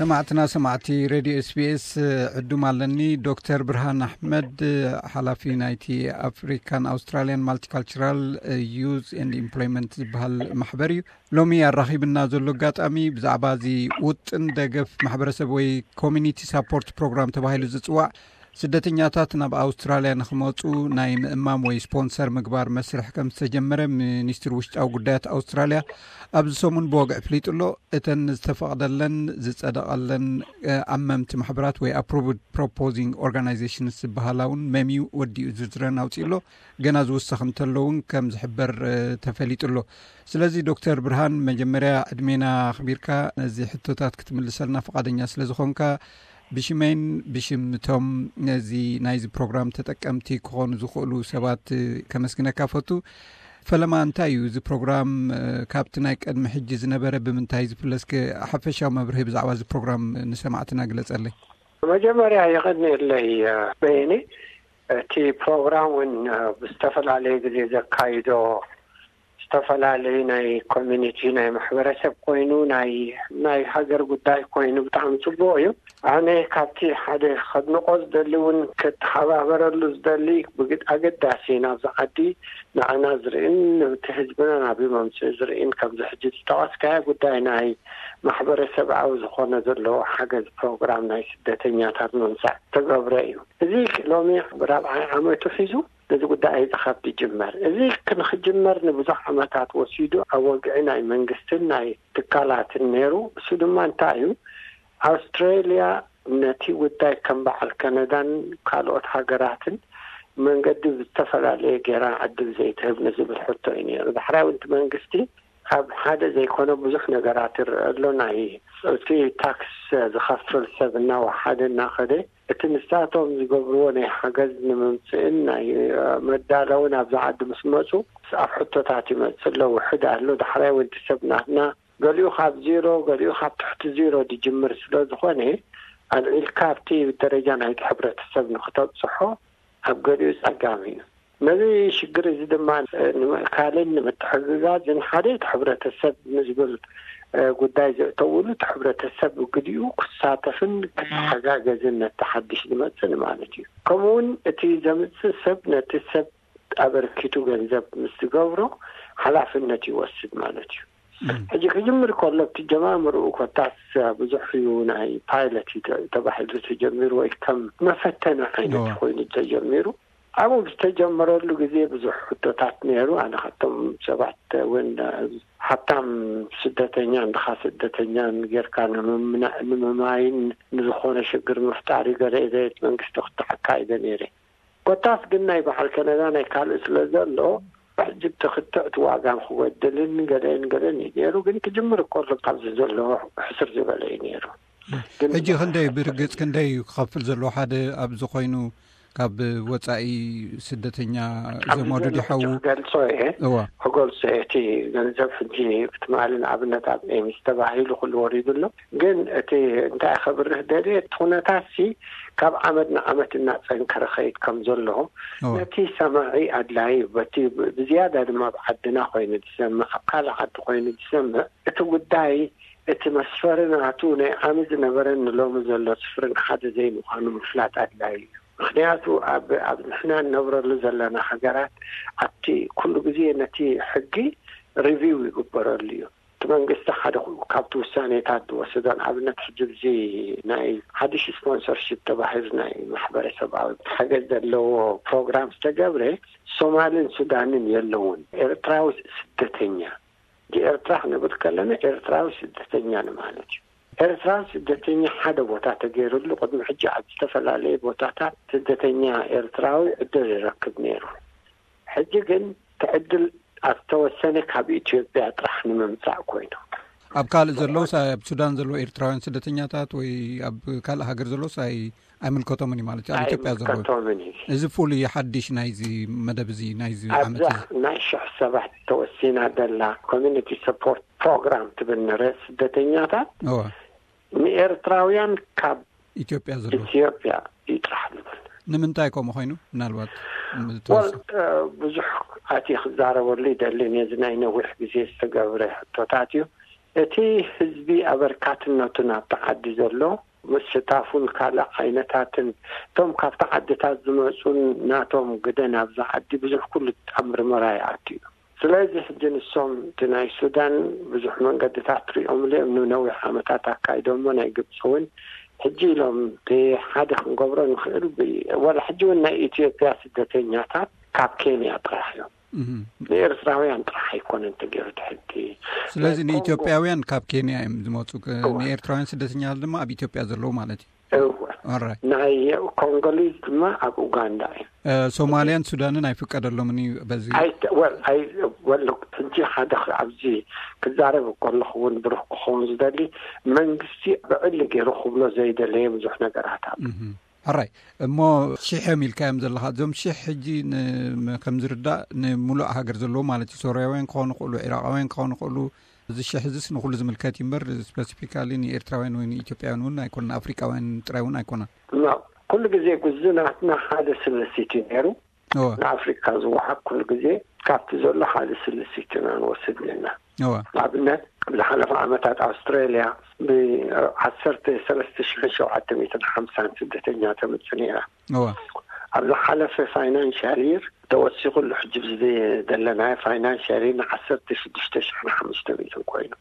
سمعتي راديو اس بي اس عدوم علني دكتور برهان احمد حلفي نايتي افريكان اوستراليان مالتيكالتشرال يوز اند امبلويمنت بهالمحبري لومي الرخيبنا زلو قاطامي بزعبا زي وطن دغف محبرسب وي كوميونيتي سابورت بروجرام تباهيلو زصواع سدتኛታት ናብ አውስትራሊያ ንኽመጹ ናይ ምእማም ወይ ስፖንሰር ምግባር መስርሕ ከም ዝተጀመረ ሚኒስትር ውሽጣዊ ጉዳያት አውስትራሊያ ኣብዚ ሰሙን ብወግዕ ፍሊጥሎ እተን ዝተፈቀደለን ዝጸደቀለን ኣመምቲ ማሕበራት ወይ approved proposing organizations ዝበሃላውን መሚው ወዲኡ ዝዝረን አውጺሎ ገና ዝውሰኽ እንተለውን ከም ዝሕበር ተፈሊጥሎ ስለዚ ዶክተር ብርሃን መጀመሪያ ዕድሜና خبيرካ ነዚ ሕቶታት ክትምልሰልና ፈቃደኛ ስለዝኾንካ بشمين بشمتهم نزي نايز بروجرام تتكمتي كون زخولو سبات كمسكنا كافتو فلما انتايو زي بروجرام كابتنايك ادم حجز نبره بمنتايز فلسك حفشاو مبرهي بزعوا زي بروجرام نسمعتنا قلت لي مجمريا يغني اللي بيني تي بروجرام وين بستفل عليه زي زكايدو استفل عليه ناي كوميونيتي ناي محبرسب كوينو ناي حجر قداي كوينو بتعم صبويو أنا كاتي حدا خدنا قصد اللون كتحبابر اللزدلي بقيت أقداسينا زعدي نعنا زرين تحجبنا نبي ممسي زرين كم زحجت تواس كاي قداينا هاي محبر سبعة وزخونا زلو حاجز بروجرام ناي سدتين ترنونسع تقبرأيو ذيك لومي برابع عامي تفيزو لذي قداي زخبت جمر ذيك كنخجمر نبزح عمتات وسيدو أوقعنا منقستنا تكالات النيرو سيدو ما انتايو أستراليا نتي وداي كم بعل كندا كالوت حجراتن من قد بتفعل عليه جرا عدل زي تهب نزل الحطة إني بحراو أنت من قستي هذا زي كونه بزخنا جراتر لوناي في تاكس زخفر السبنا وحد ناخده اتنستاتهم يقبلوني حجزنا من سئنا مدالونا بزعد مسمسو أحطة تعتي مسلو وحدة له بحراو أنت سبنا هنا قالوا خاب زيرو قالوا خاب تحت زيرو دي جمر سلوز خوني أنا الكارتي بالدرجة أنا حبرة السبن خطاب صحو قالوا سأقامي ماذا شجر زدمان كالين متحققات زين حريت حبرة السبن نزبل قداي طولت حبرة السبن وقديو كساتفن حقاق زين التحديش لمثل معناتي كمون اتي زمت السبن السبن أبركتو جنزب مستقبرو حلاف النتي وسد معناتي هجي كجمر كله تجمامر وقطاس بزحيونا هي بايلوتي تبع التجمير وكم ما فتنا عينه خوين التجمير أو بتجمر له جزء بزح خطات نيرو أنا ختم سبعة وين حتى سدتين عند خاصدتين غير كان من ماين نزخون شجر مفتعري قريدة من قستخت حكاية نيري قطاس قلنا يبحر كندا كان إسلازلو جبت خطأت واقام خوات دلين قلين يديرو قلن كجمر كورل قبض زلو حسر زبالين يرو اجي خندي برقص كندي خفل زلو حدا أبزو خوينو كاب وطعي سدتنيا زمودو دي حو قال صحيح هقول سيتي ننزل في الجي افتمالين عبنات عبني مستباهيلو كل وريد له قل اتي انت خبره داري تخونتاسي كاب عمدنا سنكر خيط كم زلهم نتي سماعي أدلاي بتي بزيادة ما بعدنا خوين تسمع قال عد خوين تسمع اتقداي اتمسفرنا عطونا عمزنا برن لو مزلو سفرن حد زي مخانو مفلات أدلاي خنياتو أب نحنا نبر لزلنا حجرات أتي كل جزية نتي حقي ريفيو يقبر ليه تمام قست حدا كابتو الثاني تعدو وسدان عبنا تحجب زي ناي حدش سبونسرشيب تبعيز ناي محبرة سبعة حاجة لو بروجرام استجابره سومالين سودانين يلون إرتراوس سدتينيا دي إرتراح نبتكلمنا إرتراوس سدتينيا نمانج إرتراوس سدتينيا حدا بوتات غير اللي قد محجي عد استفل عليه بوتات سدتينيا إرتراوي عدل يركب نيرو حجيقن تعدل أستوى السنة كابي إثيوبيا طرح نمسع كوينو أب كال زلو ساي بسودان زلو إرتراوين سدتنياتات وي أب كال هاجر زلو ساي أمل كوتومني مالتي أب إثيوبيا زلو إذا فولي يحدش نايزي مدبزي نايزي أبزح نايشح سبح توسينا دلا community support program تبنرس سدتنياتات مي إرتراويان كاب إثيوبيا زلو إثيوبيا يطرح نبل نمنتاي كوم خوينو نالوات بزح أتي خزارة ورلي دلين يزناينا وح بزي استقابره توتاتيو اتي حزبي ابركاتنتنا تعدي زلو مستافون كالا عينتاتن توم كاب تعديتات زمصون ناتوم قدنا بزعدي بزح كل امر مراياتي سلازي حجن الصوم تناي السودان بزح من قد تعطريهم لأنه نوع حامتات عقايدهم وانا يقبصون حجي لهم دي حادة نقبرون نخيل ولا حجونا إثيوبيا سدتينياتات كاب كينيا طرحيهم نيرتراويان طرح يكون انت قرد حدي سلازي نيثيوبياويان كاب كينيا زموتوك نيرتراويان سدتينيال دما اب إثيوبيا زلو مالتي ناي كونغوليز دما اب اوغندا سوماليان سودان اي فقدلومني بزي اي ولا تنجي حدا عبزي كزارب كل خون بروح خون زدلي منغستي بعلق يروح بلو زي دلي بزح نغرات هراي مو شيخ ميل كام زلها زم شيخ حجي كم زردا نملؤ هاجر زلو مالتي سورياوين كون قولو عراقاوين كون قولو زي شيخ زس نقول زملكات يمر سبيسيفيكالي ني ايرتراوين وين ايثيوبياوين وين يكون افريقاوين تراوين يكون لا كل جزء جزءنا هذا سلسيتينيرو افريقيا زوحه كل جزء كابت زلو هذا سلسيتنا وصل لنا لابد بالحلفة عمتات أستراليا بعصرت 3,350 سدتين سنة قبل حلفة فاينانشالير توثيق الحجب زي دلنا فاينانشالير عصرت 6,500 كوينة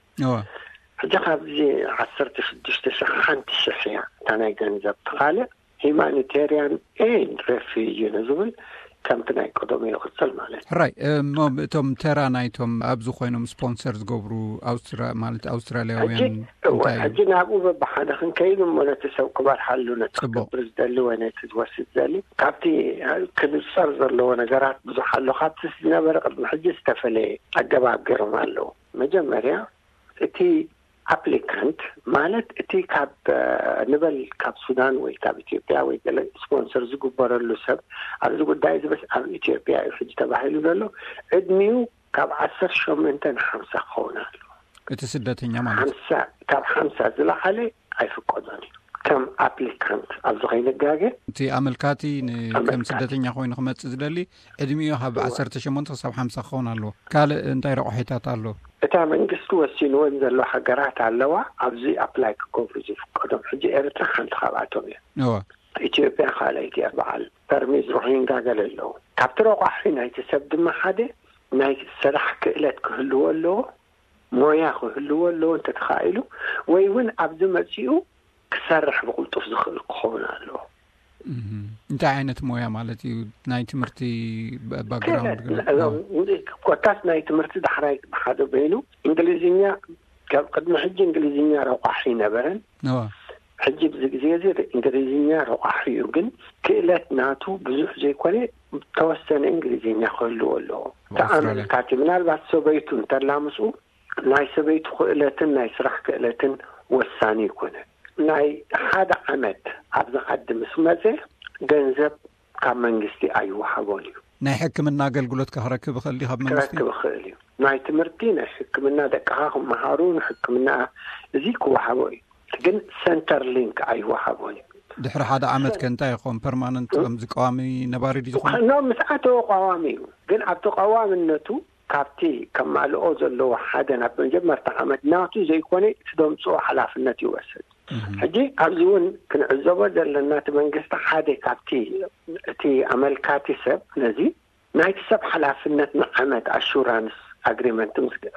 حجة زي عصرت 6,000 شحية تانا جنزب تخالق humanitarian aid refugee نزول كم تناي قدومي خصل مالت راي مو توم ترى نايتهم ابزو خوينهم سبونسرز غبرو مالت استرالياويان اجينا ابو بحدا خن كاين ولا تسو كبار حلونا تقبرز دلو انا تتوسد ذلك كابتي كل صار له نجارات بزو حلو خاطس نبر قد حج استفلي اجباب غيرمالو مجمريا تي applicant مالت اتي كاب نبل كاب سودان وي كاب اثيوبيا وي كلا سبونسرز غبرلو سب ابزو قدايز بس اب اثيوبيا يحج تبعيلو له ادميو كاب 10 شومنتن 5 خونالو اتسدتنيا مالت 5 كاب 5 زلا علي ايفقدوني كم applicant ابزو غينغاغي تي املكاتي كم سدتنيا خوين خمص زدلي ادميو هب 10 شومنت 5 خونالو قال انتي رقحيتات الله اتا منغست وسينو انزلو حجرات علوا ابزي ابلاي كوفرج قدم حجي ارتا خنت خباتهم اثيوبيا خاليتي ابعال ترميز روحين قاللو كابترو قحين يتسبد ما حدا ما سرح كلت كهلو له مويا كهلو له انت تخايلو وين ابز مسيو كسرح بقلطف زخل قونا له انت عينت مويا مالتي ناي تمرتي باك جراوند كوتاس ناي تمرتي دحراي بحدا بينو انجليزيا قد ما حج انجليزيا روقحي نبرن حج بزي انجليزيا روقحي وجن كيلات ناتو بزح زي كوني توسن انجليزيا خلو له تعامل كاتبنا بعد سبيتون تلامسو ناي سبيت خلتن ناي سرح كلتن وساني كونه ناي هذا عمد عبد قدم اسمه ገንዘብ ካብ መንግስቲ ኣይወሃቦን እዩ ናይ ሕክምና ኣገልግሎት ክረክብ ይኽእል ካብ መንግስቲ ክረክብ እዩ ናይ ትምህርቲ ናይ ሕክምና ደቅኻ ክመሃሩን ሕክምና እዚ ክወሃቦ እዩ ግን ሰንተር ሊንክ ኣይወሃቦን እዩ ድሕሪ ሓደ ዓመት ከንታይ ይኾን ፐርማነንት ከምዚ ቀዋሚ ነባሪ ዝኾን ኖ ምስዓቶ ቀዋሚ እዩ ግን ኣብቲ ቀዋምነቱ ካብቲ ከማልኦ ዘለዎ ሓደ ናብ መጀመርታ ዓመት ናቱ ዘይኮነ ትደምፅኦ ሓላፍነት ይወስድ ሕጂ ኣብዚውን ክንዕዘቦ ዘለና እቲ መንግስቲ ሓደ ካብቲ እቲ ኣመልካቲ ሰብ ነዚ ናይቲ ሰብ ሓላፍነት ንዓመት ኣሹራንስ ኣግሪመንት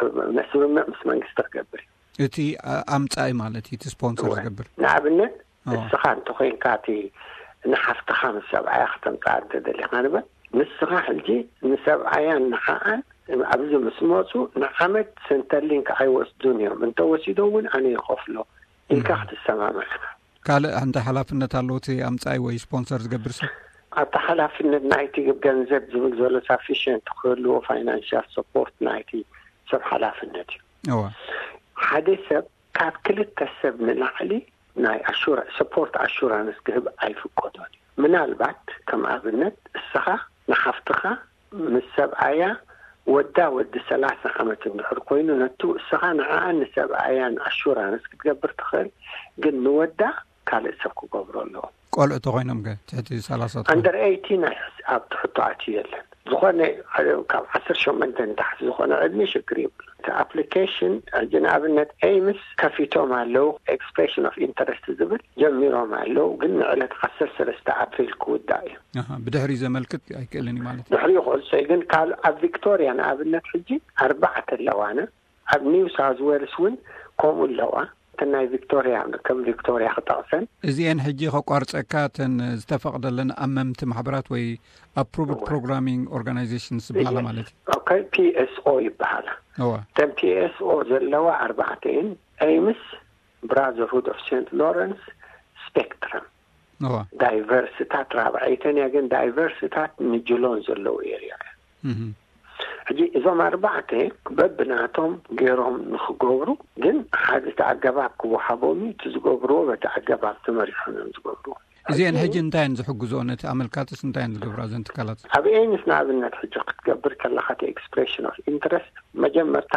ምስ መንግስቲ ክገብር እቲ ኣምፃኢ ማለት እቲ ስፖንሰር ዝገብር ንኣብነት ንስኻ እንተ ኮይንካ እቲ ንሓፍትኻ ምስ ሰብኣያ ክተምፃእ እንተደሊኻ ንበል ንስኻ ሕጂ ንሰብኣያ ንሓኣን ኣብዚ ምስ መፁ ንዓመት ሰንተርሊንክ ኣይወስዱን እዮም እንተወሲዶ እውን ኣነ ይኸፍሎ ኢልካ ክትሰማምዕ ካልእ እንታይ ሓላፍነት ኣለዎ እቲ ኣምፃኢ ወይ ስፖንሰር ዝገብር ሰብ ኣብቲ ሓላፍነት ናይቲ ገንዘብ ዝብል ዘሎ ሳፊሽንት ክህልዎ ፋይናንሻል ሰፖርት ናይቲ ሰብ ሓላፍነት እዩ ሓደ ሰብ ካብ ክልተ ሰብ ንላዕሊ ናይ ሰፖርት ኣሹራንስ ክህብ ኣይፍቀዶን እዩ ምናልባት ከም ኣብነት እስኻ ንሓፍትኻ ምስ ሰብኣያ ወዳ ወዲ 30 ዓመት እንድሕር ኮይኑ ነቱ እስኻ ንዓን ሰብኣያን ኣሹራንስ ክትገብር ትኽእል ግን ንወዳ ካልእ ሰብ ክገብሮ ኣለዎ ቆልዑ ተኮይኖም ትሕቲ 30 under 18 ኣብ ትሕቶ ኣትዩ የለን ዝኾነ ካብ 18 ታሕቲ ዝኾነ ዕድሜ ሽግር ይብሉ application ጀናብነት ኤምስ ከፊቶም ኣለው expression of interest ዝብል ጀሚሮም ኣለው ግን ዕለት 13 ኣፕሪል ክውዳእ እዩ ብድሕሪ ዘመልክት ኣይክእልኒ ማለት ድሕሪ ይኽእል ግን ካል ኣብ ቪክቶሪያ ንኣብነት ሕጂ 4 ኣለዋነ ኣብ ኒው ሳውዝ ዌልስ እውን ከምኡ ኣለዋ ተናይ ቪክቶሪያ ከም ቪክቶሪያ ክጠቕሰን እዚአን ሕጂ ከቋርፀካ ተን ዝተፈቕደለን ኣመምቲ ማሕበራት ወይ approved programming organizations ዝበሃላ ማለት እዩ ኦኬ PSO ይበሃላ ተን PSO ዘለዋ 4 ኤምስ Brotherhood of St. Lawrence Spectrum ዳይቨርሲታት ራብዓይተን ያገን ዳይቨርሲታት ንጅሎን ዘለው ኤርያ ሕጂ እዞም 4 በብናቶም ገይሮም ንኽገብሩ ግን ሓደ ተኣገባብ ክወሃቦም ትዝገብርዎ በተኣገባብ ተመሪሖም ዝገብርዎ እዚአን ሕጂ እንታይን ዝሕግዞ ነቲ ኣመልካትስ እንታይን ዝገብራ ዘን ትካላት ኣብ ኤንስ ንኣብነት ሕጂ ክትገብር ከለኻ ኤክስፕሬሽን ኦፍ ኢንትረስት መጀመርታ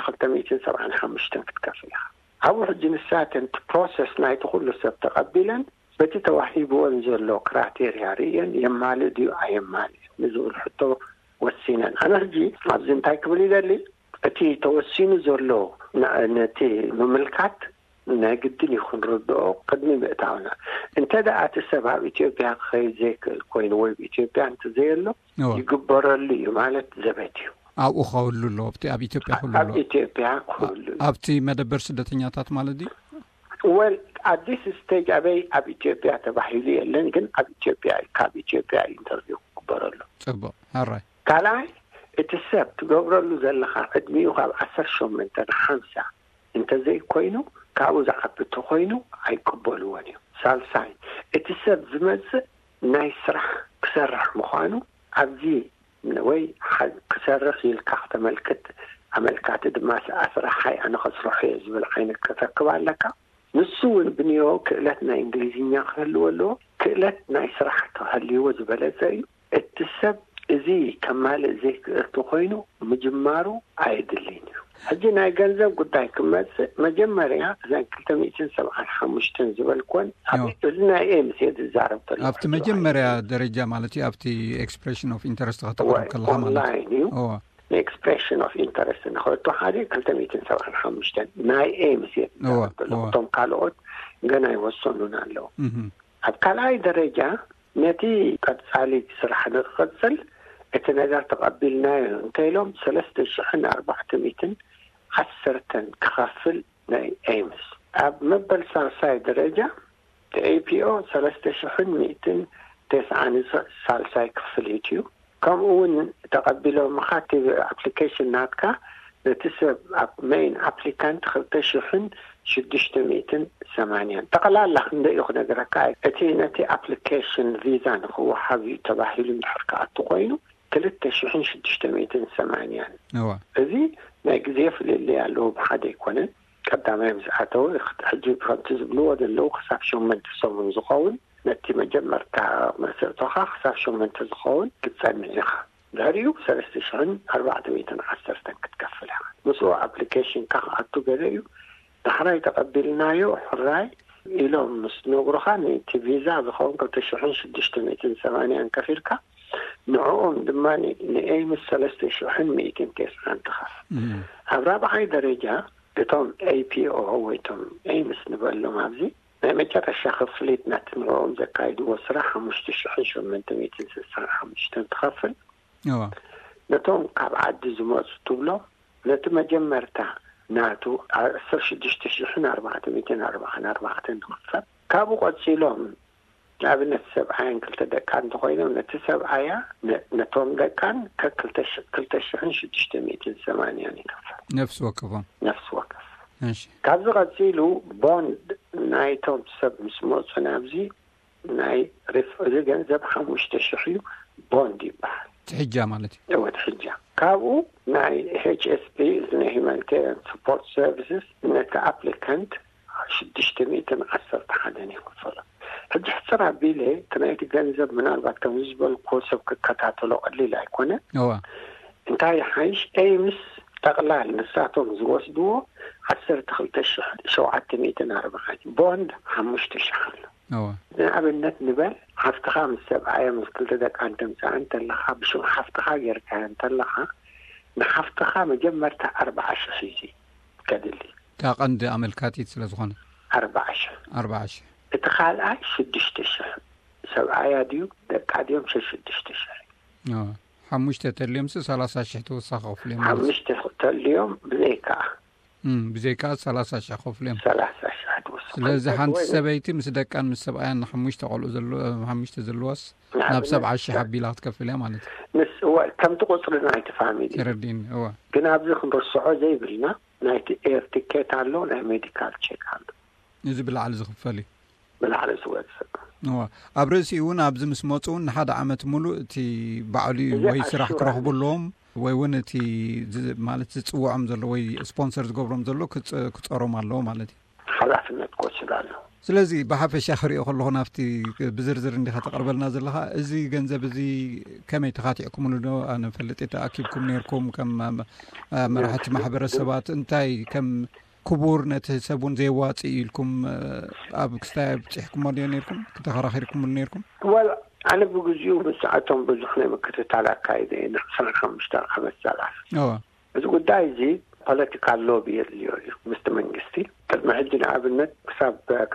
275 ክትከፍል ኢኻ ኣብኡ ሕጂ ንሳተን ፕሮሰስ ናይቲ ኩሉ ሰብ ተቐቢለን በቲ ተዋሂብዎን ዘሎ ክራቴርያ ርአን የማልእ ድዩ ኣየማልእ ንዝብል ሕቶ ወሲነን ኣነ ሕጂ ኣብዚ እንታይ ክብል ይደሊ እቲ ተወሲኑ ዘሎ ነቲ ምምልካት ናይ ግድን ይኹን ርድኦ ቅድሚ ምእታውና እንተ ደኣ እቲ ሰብ ኣብ ኢትዮጵያ ክኸይድ ዘይክእል ኮይኑ ወይ ብኢትዮጵያ እንተዘየሎ ይግበረሉ እዩ ማለት ዘበት እዩ ኣብኡ ክህሉ ኣሎ ኣብ ኢትዮጵያ ክህሉ ኣሎ ኣብ ኢትዮጵያ ክህሉ ኣብቲ መደበር ስደተኛታት ማለት እዩ well at this stage ኣበይ ኣብ ኢትዮጵያ ተባሂሉ የለን ግን ኣብ ኢትዮጵያ ካብ ኢትዮጵያ ኢንተርቪው ክግበረሉ ጽቡቕ ሃራይ ካልኣይ እቲ ሰብ ትገብረሉ ዘለኻ ዕድሚኡ ካብ 18 50 እንተዘይ ኮይኑ ካብኡ ዝዓቢ ተኮይኑ ኣይቅበልዎን እዩ ሳልሳይ እቲ ሰብ ዝመጽእ ናይ ስራሕ ክሰርሕ ምዃኑ ኣብዚ ወይ ክሰርሕ ኢልካ ክትመልክት ኣመልካቲ ድማ ስራሓይ ኣነ ክስርሖ እየ ዝብል ዓይነት ከተክብ ኣለካ ንሱ እውን ብንዮ ክእለት ናይ እንግሊዝኛ ክህልዎ ኣለዎ ክእለት ናይ ስራሕ ክህልዎ ዝበለፀ እዩ እቲ ሰብ እዚ ከማልእ ዘይክእል ኮይኑ ምጅማሩ ኣይድልን እዩ ሕጂ ናይ ገንዘብ ጉዳይ ክመጽእ መጀመርያ እዘን 275 ዝበልኮን ኣብዚ ናይ ኤምስ ዝዛረብ ተሎ ኣብቲ መጀመርያ ደረጃ ማለት እዩ ኣብቲ ኤክስፕሬሽን ኦፍ ኢንተረስት ከተቕርብ ከለኻ ማለት እዩ ኤክስፕሬሽን ኦፍ ኢንተረስት ንኽእቱ ሓደ 275 ናይ ኤምስ እቶም ካልኦት ገና ይወሰኑን ኣለዉ ኣብ ካልኣይ ደረጃ ነቲ ቀጻሊ ስራሕ ንኽቕጽል እቲ ነገር ተቐቢልናዮ እንተኢሎም 3410 ክኸፍል ናይ ኤምስ ኣብ መበል ሳልሳይ ደረጃ APO 3193 ክፍል እዩ ከምኡ እውን ተቐቢሎም መኻትብ ኣፕሊኬሽን ናትካ ነቲ ሰብ ኣብ ሜይን ኣፕሊካንት 2680 ጠቕላላ ክንደይ ክነግረካ እቲ ነቲ ኣፕሊኬሽን ቪዛ ንኽወሃብ ተባሂሉ እንድሕር ከኣቱ ኮይኑ 2680 እዚ ናይ ግዜ ፍልልይ ኣለዎ ብሓደ ይኮነን ቀዳማይ ምስኣተው ሕጂ ከምቲ ዝብልዎ ዘለዉ ክሳብ 8 ሰሙን ዝኸውን ነቲ መጀመርታ መስርቶኻ ክሳብ 8 ዝኸውን ክትጸንዕ ኢኻ ድሕሪኡ 3410 ክትከፍል ኢኻ ምስኡ ኣፕሊኬሽንካ ክኣቱ ገለ እዩ ድሕራይ ተቐቢልናዮ ሕራይ ኢሎም ምስ ነግሩኻ ነቲ ቪዛ ዝኸውን 2680 ከፊልካ ንዕኦም ድማ ንኤምስ 3190 ትኸፍ ኣብ ራብዓይ ደረጃ እቶም APO ወይ እቶም ኤምስ ንበሎም ኣብዚ ናይ መጨረሻ ክፍሊት ናቲ ንዕኦም ዘካይድዎ ስራሕ 5865 ትኸፍል ነቶም ካብ ዓዲ ዝመፁ ትብሎም ነቲ መጀመርታ ናቱ 16444 ትኽፈል ካብኡ ቀፂሎም ንኣብነት ሰብዓያን ክልተ ደቃን እንተኮይኖም ነቲ ሰብዓያ ነቶም ደቃን ከ2680 ይከፈል ነፍሲ ወከፎም እሺ ካብዚ ቀፂሉ ቦንድ ናይቶም ሰብ ምስ መፁ ናብዚ ናይ ሪፈዚ ገንዘብ 5000 እዩ ቦንድ ይበሃል ትሕጃ ማለት እዩ ትሕጃ ካብኡ ናይ HSP ናይ Humanitarian Support Services ነቲ ኣፕሊካንት 611 ይከፈል ሕጂ ሕፅር ኣቢለ ትናይቲ ገንዘብ ምናልባት ከም ዝበልኩ ሰብ ክከታተሎ ቀሊል ኣይኮነን እንታይ ሓይሽ ኤምስ ጠቕላል ንሳቶም ዝወስድዎ 12740 ቦንድ 5000 ንኣብነት ንበል ሓፍትኻ ምስ ሰብኣየ ምስ ክልተ ደቂ ኣንስቲ እንተለኻ ብሽም ሓፍትኻ ጌርካ እንተለኻ ንሓፍትኻ መጀመርታ 40,000 ሒዚ ከድሊ ታቐንዲ ኣመልካቲት ስለ ዝኾነ 40,000 እቲ ካልኣይ 6,000 ሰብኣያ ድዩ ደቂ ድዮም 6,000 5 ተልዮም 30,000 ተወሳኺ ከፍልዮም 5 ተልዮም ብዘይካ 30,000 ከፍልዮም 30,000 ተወሳኺ ስለዚ ሓንቲ ሰበይቲ ምስ ደቃን ምስ ሰብኣያን 5 ቆልዑ ዘሎ 5 ዘለዋስ ናብ 70,000 ሓቢላ ክትከፍል እያ ማለት እዩ ከምቲ ቁፅሪ ናይቲ ፋሚሊ ተረዲን ግን ኣብዚ ክንርስዖ ዘይብልና ናይቲ ኤር ቲኬት ኣሎ ናይ ሜዲካል ቼክ ኣሎ እዚ ብላዕሊ ዝኽፈል እዩ ብላዕሊ ዝወፅእ ኣብ ርእሲ እውን ኣብዚ ምስ መፁ ንሓደ ዓመት ሙሉእ እቲ ባዕሉ ወይ ስራሕ ክረኽቡሎም ወይ እውን እቲ ማለት ዝፅውዖም ዘሎ ወይ ስፖንሰር ዝገብሮም ዘሎ ክፀሮም ኣለዎ ማለት እዩ ሓላፍነት ክወስድ ኣለዎ ስለዚ ብሓፈሻ ክሪኦ ከለኹ ናብቲ ብዝርዝር እንዲኻ ተቐርበልና ዘለኻ እዚ ገንዘብ እዚ ከመይ ተኻቲዕኩምሉ ዶ ኣነ ፈልጥ ተኣኪብኩም ነርኩም ከም መራሕቲ ማሕበረሰባት እንታይ ከም ክቡር ነቲ ሰቡን ዘይዋፂ ኢልኩም ኣብ ክስታይ ብፅሕኩም ነርኩም ከተኸራኺርኩምሉ ነርኩም ወላ ኣነ ብግዚኡ ብሰዓቶም ብዙሕ ናይ ምክትታል ኣካይደ እየ 15 ዓመት ሰላሕ እዚ ጉዳይ እዚ ፖለቲካል ሎቢ የድልዮ እዩ ምስቲ መንግስቲ ቅድሚ ሕጂ ንኣብነት ክሳብ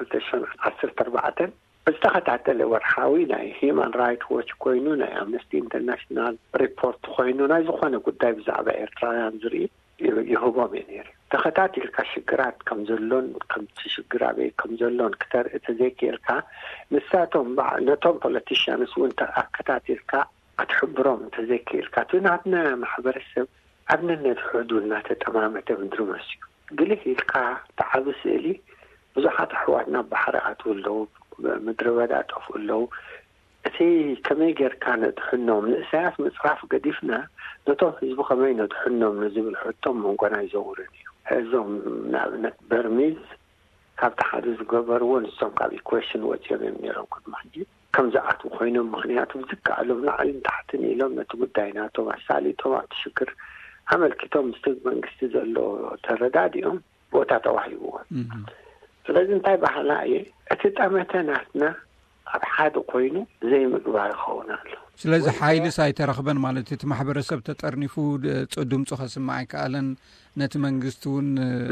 2014 ዝተኸታተለ ወርሓዊ ናይ ሂማን ራይት ዎች ኮይኑ ናይ ኣምነስቲ ኢንተርናሽናል ሪፖርት ኮይኑ ናይ ዝኾነ ጉዳይ ብዛዕባ ኤርትራውያን ዝርኢ ይህቦም እየ ነይሩ ተኸታቲልካ ሽግራት ከም ዘሎን ከምቲ ሽግር ኣበይ ከም ዘሎን ክተርኢ ተዘይክኢልካ ንሳቶም ነቶም ፖለቲሽያንስ እውን ኣከታቲልካ ክትሕብሮም ተዘይክኢልካ ናትና ማሕበረሰብ ኣብነነት ሕዱድ እናተጠማመተ ምድሪ መስዩ ግልህ ኢልካ ተዓቢ ስእሊ ብዙሓት ኣሕዋትና ባሕሪ ኣትው ኣለዉ ምድሪ በዳ ጠፍኡ ኣለዉ እቲ ከመይ ጌርካ ነድሕኖም ንእሳያት ምፅራፍ ገዲፍና ነቶም ህዝቢ ከመይ ነድሕኖም ንዝብል ሕቶም መንጎና ይዘውርን እዩ እዞም ንኣብነት በርሚዝ ካብቲ ሓደ ዝገበርዎ ንሶም ካብ ኢኩዌሽን ወፂኦም እዮም ነይሮም ቅድሚ ሕጂ ከም ዝኣትዉ ኮይኖም ምክንያቱ ዝከኣሎም ላዕልን ታሕትን ኢሎም ነቲ ጉዳይ ናቶም ኣሳሊጦም ኣብቲ ሽግር ኣመልኪቶም ምስቲ መንግስቲ ዘሎ ተረዳዲኦም ቦታ ተዋሂብዎም ስለዚ እንታይ ባህላ እየ እቲ ጠመተ ናትና ኣብ ሓደ ኮይኑ ዘይምግባር ይኸውን ኣሎ ስለዚ ሓይልስ ኣይተረኽበን ማለት እቲ ማሕበረሰብ ተጠርኒፉ ድምፁ ከስማዕ ኣይከኣለን ነቲ መንግስቲ እውን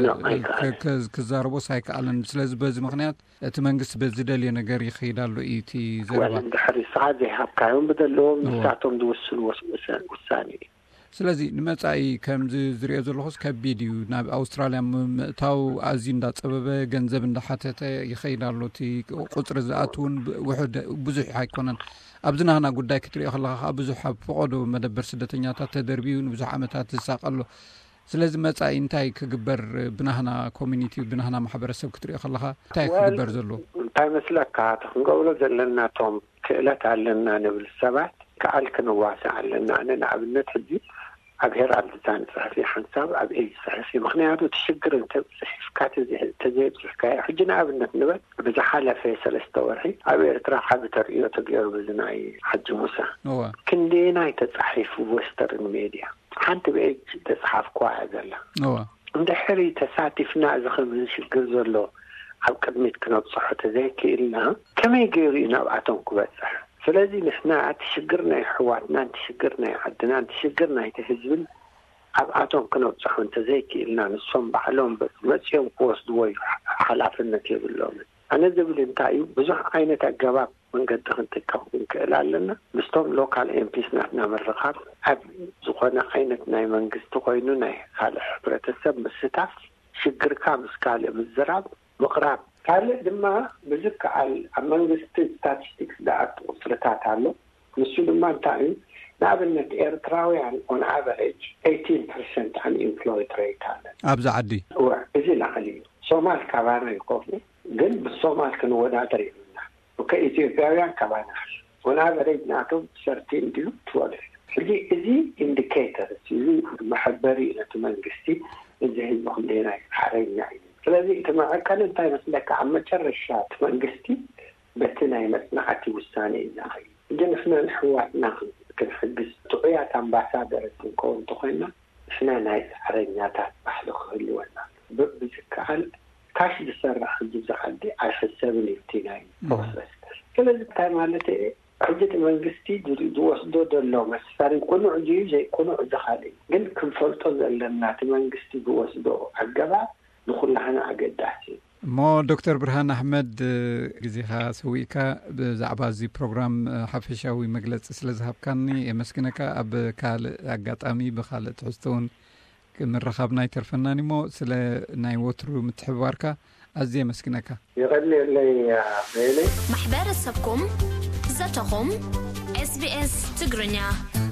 ክዛረቦስ ኣይከኣለን ስለዚ በዚ ምክንያት እቲ መንግስቲ በዚ ደልየ ነገር ይኸይድ ኣሎ እዩ እቲ ዘረባ ድሕሪ ሰዓት ዘይሃብካዮም ብዘለዎም ንሳቶም ዝውስኑ ውሳኔ እዩ ስለዚ ንመጻኢ ከምዚ ዝሪኦ ዘለኹስ ከቢድ እዩ ናብ ኣውስትራልያ ምእታው ኣዝዩ እንዳፀበበ ገንዘብ እንዳሓተተ ይኸይድ ኣሎ እቲ ቁፅሪ ዝኣትውን ውሕድ ብዙሕ ኣይኮነን ኣብዚ ናህና ጉዳይ ክትሪኦ ከለኻ ብዙሕ ኣብ ፍቆዶ መደበር ስደተኛታት ተደርቢዩ ንብዙሕ ዓመታት ዝሳቀሎ ስለዚ መጻኢ እንታይ ክግበር ብናህና ኮሚኒቲ ብናህና ማሕበረሰብ ክትሪኦ ከለኻ እንታይ ክግበር ዘሎ እንታይ መስለካ ክንገብሮ ዘለናቶም ክእለት ኣለና ንብል ሰባት ከኣል ክንዋሳዕ ኣለና ኣነ ንኣብነት ሕጂ ኣብ ሄራል ዛን ፅሕፊ ሓንሳብ ኣብ ኤጅ ፅሕፊ ምክንያቱ ትሽግር እንተፅሒፍካ ተዘይፅሕካ ሕጂ ንኣብነት ንበል ብዝሓለፈ 3 ወርሒ ኣብ ኤርትራ ሓቢ ተርእዮ ተገይሩ ብዝናይ ሓጂ ሙሳ ክንደናይ ተፃሒፉ ወስተርን ሜድያ ሓንቲ ብኤጅ ተፅሓፍኳ ዘላ እንድሕሪ ተሳቲፍና እዚ ከም ዝሽግር ዘሎ ኣብ ቅድሚት ክነብፅሖ ተዘይክኢልና ከመይ ገይሩ እዩ ናብኣቶም ክበፅሕ ስለዚ ንሕና ትሽግር ናይ ሕዋትና ትሽግር ናይ ዓድና ትሽግር ናይ ህዝብን ኣብ ኣቶም ክነብፅሖ እንተዘይክኢልና ንሶም ባዕሎም መፅኦም ክወስድዎ ሓላፍነት የብሎም ኣነ ዝብል እንታይ እዩ ብዙሕ ዓይነት ኣገባብ መንገዲ ክንጥቀም ክንክእል ኣለና ምስቶም ሎካል ኤምፒስ ናትና ምርኻብ ኣብ ዝኾነ ዓይነት ናይ መንግስቲ ኮይኑ ናይ ካልእ ሕብረተሰብ ምስታፍ ሽግርካ ምስ ካልእ ምዝራብ ምቕራብ ካልእ ድማ ብዝከኣል ኣብ መንግስቲ ስታቲስቲክስ ዳኣት ቁፅርታት ኣሎ ንሱ ድማ እንታይ እዩ ንኣብነት ኤርትራውያን ኦን ኣቨሬጅ 18% አንኤምፕሎይድ ሬት ኣለ ኣብዛ ዓዲ እዚ ላዕሊ እዩ ሶማል ካባና ይኮፍሉ ግን ብሶማል ክንወዳደር የብልና ከኢትዮጵያውያን ካባና ኦን ኣቨሬጅ ናቶም 13 ድዩ 12 ሕጂ እዚ ኢንዲኬተር እዚ መሕበሪ ነቲ መንግስቲ እዚ ህዝቢ ክንደና ሓረኛ እዩ ስለዚ እቲ መዐቀል እንታይ መስለካ ኣብ መጨረሻ እቲ መንግስቲ በቲ ናይ መፅናዕቲ ውሳኔ ይዛኸይ ግን ንሕና ንሕዋትና ክንሕግዝ ጥዑያት ኣምባሳደርስ ክንከውን እንተኮይና ንሕና ናይ ፃዕረኛታት ባህሊ ክህልወና ብዝከኣል ካሽ ዝሰርሕ ዝሓዲ ኣይሕሰብን ይፍቲናይ ፕሮሰስ ስለዚህ ታይማለተ ሕጅት መንግስቲ ዝወስዶ ዘሎ መስፈሪ ቁኑዕ ጅዩ ዘይቁኑዕ ዝኻሊ ግን ክንፈልጦ ዘለና እቲ መንግስቲ ዝወስዶ ኣገባ ንኹላህና ኣገዳሲ እሞ ዶክተር ብርሃን ኣሕመድ ግዜኻ ሰዊእካ ብዛዕባ እዚ ፕሮግራም ሓፈሻዊ መግለፂ ስለ ዝሃብካኒ የመስግነካ ኣብ ካልእ ኣጋጣሚ ብካልእ ትሕዝቶውን ምረኻብና ይተርፈናኒ እሞ ስለ ናይ ወትሩ ምትሕብባርካ ኣዝየ የመስግነካ ይቐኒለይ በይነ ማሕበረሰብኩም ዘተኹም SBS ትግርኛ